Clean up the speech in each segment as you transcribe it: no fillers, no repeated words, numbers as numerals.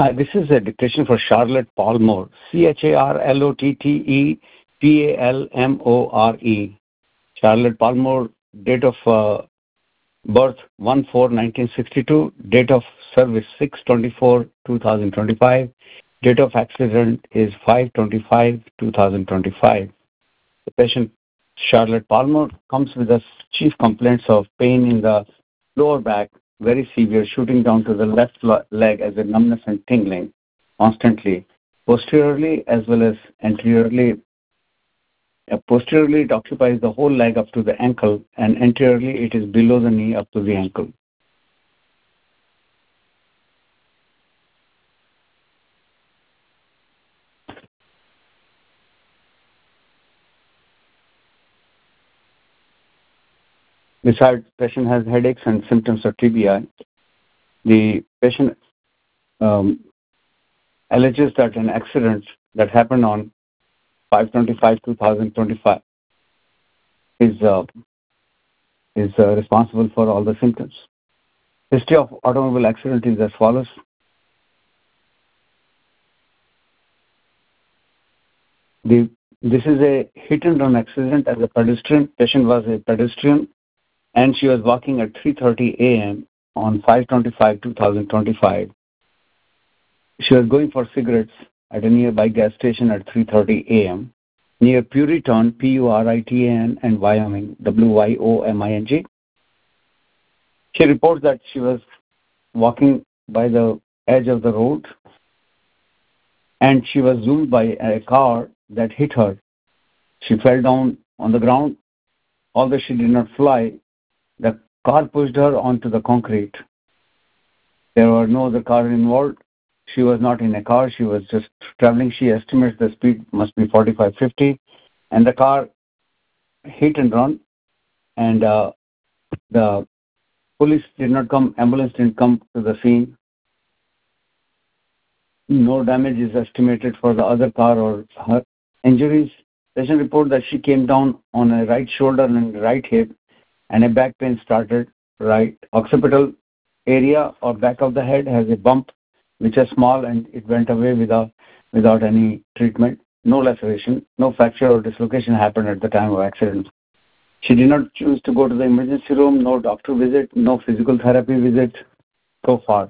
This is a dictation for Charlotte Palmore. CharlottePalmore. Charlotte Palmore, date of birth 1/4/1962, date of service 6/24/2025, date of accident is 5/25/2025. The patient, Charlotte Palmer, comes with the chief complaints of pain in the lower back, very severe, shooting down to the left leg as a numbness and tingling constantly, posteriorly as well as anteriorly. Posteriorly, it occupies the whole leg up to the ankle, and anteriorly, it is below the knee up to the ankle. Besides, patient has headaches and symptoms of TBI. The patient alleges that an accident that happened on 5/25/2025 is responsible for all the symptoms. History of automobile accident is as follows. This is a hit and run accident as a pedestrian. Patient was a pedestrian, and she was walking at 3:30 a.m. on 5/25/2025. She was going for cigarettes at a nearby gas station at 3:30 a.m. near Puritan, Puritan, and Wyoming, Wyoming. She reports that she was walking by the edge of the road, and she was zoomed by a car that hit her. She fell down on the ground. Although she did not fly, the car pushed her onto the concrete. There were no other car involved. She was not in a car. She was just traveling. She estimates the speed must be 45-50. And the car hit and run. And the police did not come. Ambulance didn't come to the scene. No damage is estimated for the other car or her injuries. Patient report that she came down on a right shoulder and right hip, and a back pain started. Right occipital area or back of the head has a bump, which is small, and it went away without any treatment. No laceration, no fracture or dislocation happened at the time of accident. She did not choose to go to the emergency room, no doctor visit, no physical therapy visit so far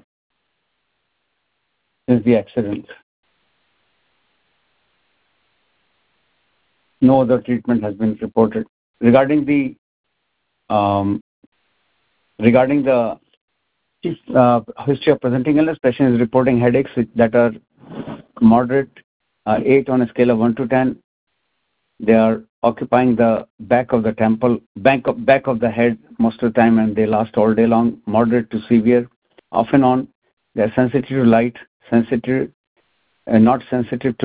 since the accident. No other treatment has been reported. Regarding the history of presenting illness, patient is reporting headaches that are moderate, 8 on a scale of 1 to 10. They are occupying the back of the temple, back of the head most of the time, and they last all day long, moderate to severe. Off and on, they are sensitive to light, they're sensitive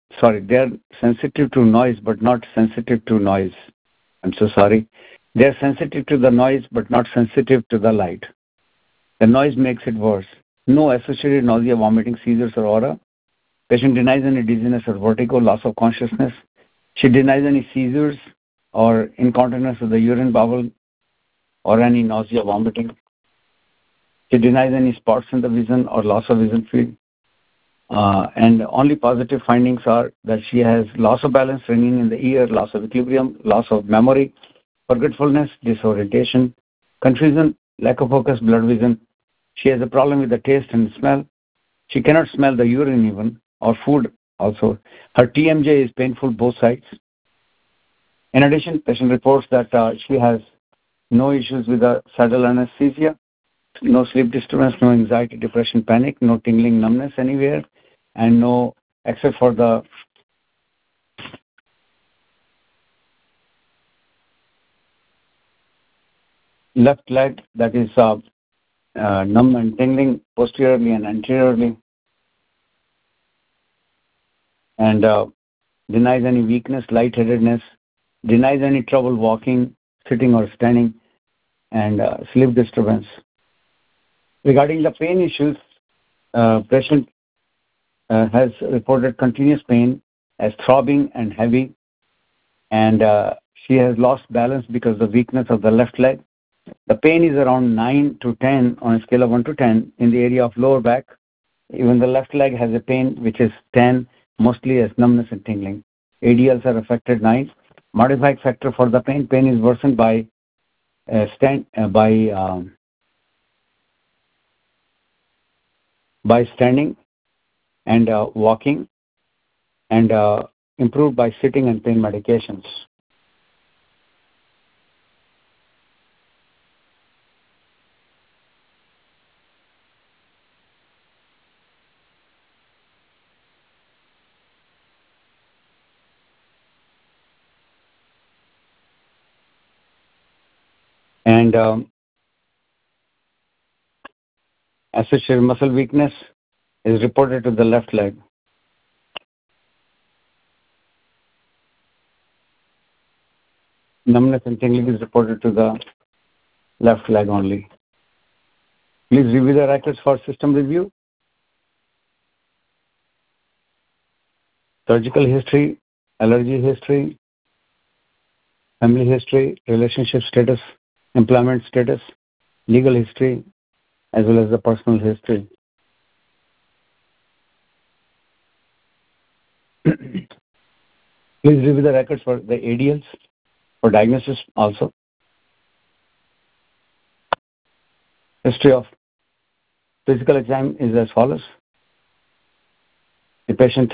to noise, but not sensitive to noise. I'm so sorry. They're sensitive to the noise, but not sensitive to the light. The noise makes it worse. No associated nausea, vomiting, seizures, or aura. Patient denies any dizziness or vertigo, loss of consciousness. She denies any seizures or incontinence of the urine bowel or any nausea, vomiting. She denies any spots in the vision or loss of vision field. And only positive findings are that she has loss of balance, ringing in the ear, loss of equilibrium, loss of memory, forgetfulness, disorientation, confusion, lack of focus, blurred vision. She has a problem with the taste and smell. She cannot smell the urine even, or food also. Her TMJ is painful both sides. In addition, patient reports that she has no issues with the saddle anesthesia, no sleep disturbance, no anxiety, depression, panic, no tingling, numbness anywhere, and no, except for the left leg that is numb and tingling posteriorly and anteriorly, and denies any weakness, lightheadedness, denies any trouble walking, sitting or standing, and sleep disturbance. Regarding the pain issues, patient has reported continuous pain as throbbing and heavy, and she has lost balance because of the weakness of the left leg. The pain is around 9 to 10 on a scale of 1 to 10 in the area of lower back, Even the left leg has a pain which is 10, mostly as numbness and tingling. ADLs are affected 9. Modified factor for the pain. Pain is worsened by standing and walking, and improved by sitting and pain medications. And associated muscle weakness is reported to the left leg. Numbness and tingling is reported to the left leg only. Please review the records for system review. Surgical history, allergy history, family history, relationship status, employment status, legal history, as well as the personal history. Please review the records for the ADLs, for diagnosis also. History of physical exam is as follows. The patient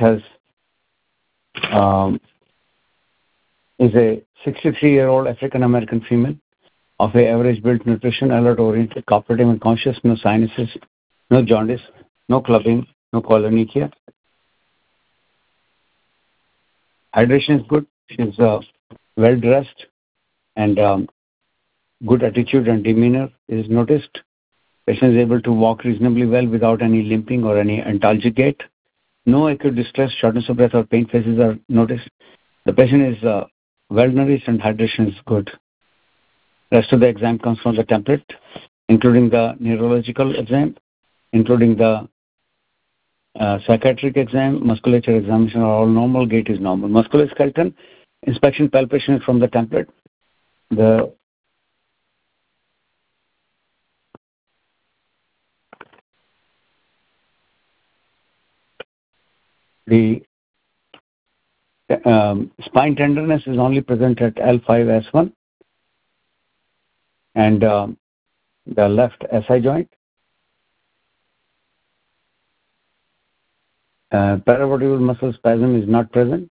is a 63-year-old African-American female of a average build, nutrition, alert, oriented, cooperative and conscious, no sinuses, no jaundice, no clubbing, no colonychia. Hydration is good. She's well dressed, and good attitude and demeanor is noticed. Patient is able to walk reasonably well without any limping or any antalgic gait. No acute distress, shortness of breath or pain phases are noticed. The patient is well nourished and hydration is good. Rest of the exam comes from the template, including the neurological exam, including the psychiatric exam, musculature examination are all normal, gait is normal. Musculoskeletal inspection palpation is from the template. The spine tenderness is only present at L5S1 and the left SI joint. Paravertebral muscle spasm is not present.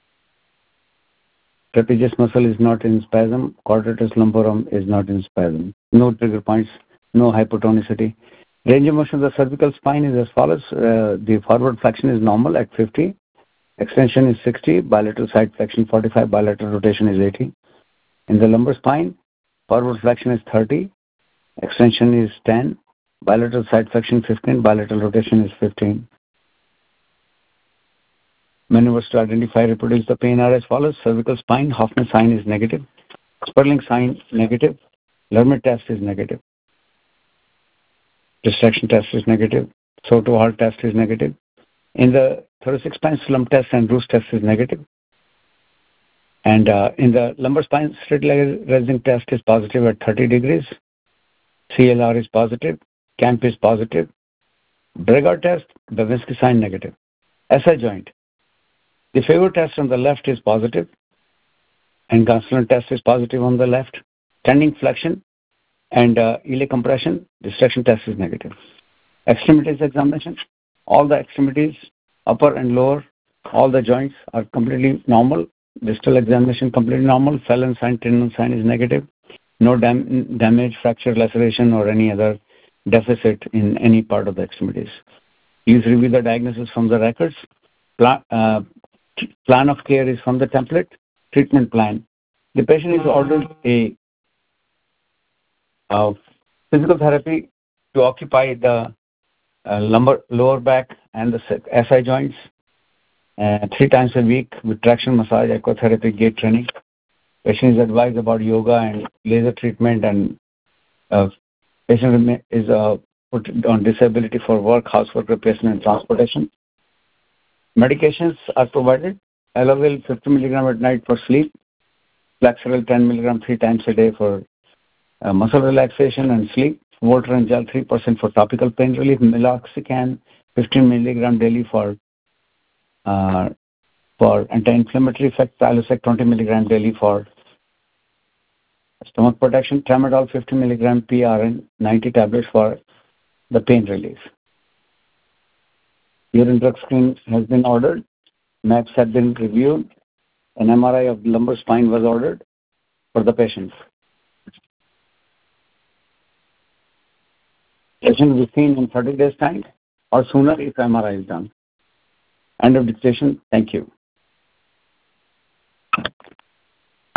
Trapezius muscle is not in spasm. Quadratus lumborum is not in spasm. No trigger points, no hypotonicity. Range of motion of the cervical spine is as follows. The forward flexion is normal at 50. Extension is 60. Bilateral side flexion 45. Bilateral rotation is 80. In the lumbar spine, forward flexion is 30. Extension is 10. Bilateral side flexion 15. Bilateral rotation is 15. Maneuvers to identify and reproduce the pain are as follows. Cervical spine, Hoffman sign is negative. Sperling sign negative. Lermit test is negative. Distraction test is negative. Soto Hall test is negative. In the thoracic spine, slump test and Roos test is negative. And in the lumbar spine, straight leg raising test is positive at 30 degrees. CLR is positive. CAMP is positive. Bregard test, Babinski sign negative. SI joint. The favor test on the left is positive, and Gonsalves test is positive on the left. Standing flexion and iliac compression, distraction test is negative. Extremities examination, all the extremities, upper and lower, all the joints are completely normal. Distal examination completely normal. Phelan sign, tendon sign is negative. No damage, fracture, laceration, or any other deficit in any part of the extremities. Please review the diagnosis from the records. Plan of care is from the template. Treatment plan. The patient is ordered a physical therapy to occupy the lower back and the SI joints 3 times a week with traction massage, aquatherapy, gait training. Patient is advised about yoga and laser treatment, and patient is put on disability for work, housework, replacement, and transportation. Medications are provided. Elavil 50 mg at night for sleep. Flexeril 10 mg 3 times a day for muscle relaxation and sleep. Voltaren gel 3% for topical pain relief, meloxicam 15 milligram daily for anti-inflammatory effect, Prilosec 20 milligram daily for stomach protection, Tramadol 50 milligram PRN 90 tablets for the pain relief. Urine drug screen has been ordered, maps have been reviewed, an MRI of the lumbar spine was ordered for the patients. Patient will be seen in 30 days' time or sooner if MRI is done. End of dictation. Thank you.